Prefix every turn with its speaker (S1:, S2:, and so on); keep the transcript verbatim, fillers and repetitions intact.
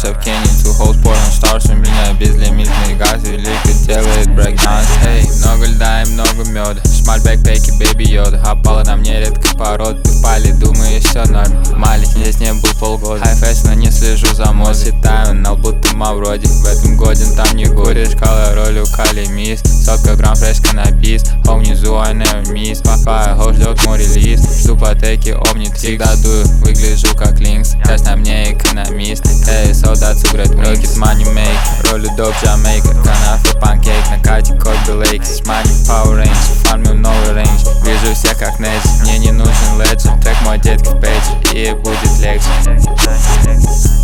S1: Находимся в Кении, two hoes porn stars. У меня безлимитный газ, великий делает брейкданс. Эй, много льда и много меда, шмаль бэкпеки, бэби йода. Опала на мне редко пород, ты пали, думаешь все норм. Малик здесь не был полгода, хай фэшн, но не слежу за модой. Считаю на лбу ты вроде, в этом годин там не горишь. Кала роль у Кали мисс, сотка грамм фреш каннабис. Хом внизу I never miss, папа хоу ждет мой релиз. Жду потеки, омнит, всегда дую, выгляжу как линкс. Тест на мне экономист, эй, солдат сыграть Рокет money make, ролю доп Джамейка. Канафе панкейк, на кате Коби Лейк. Смани Power Range, фармил новый рейндж. Вижу всех как Нейдж, мне не нужен леджер. Трек мой детки в пейдже, и будет легче.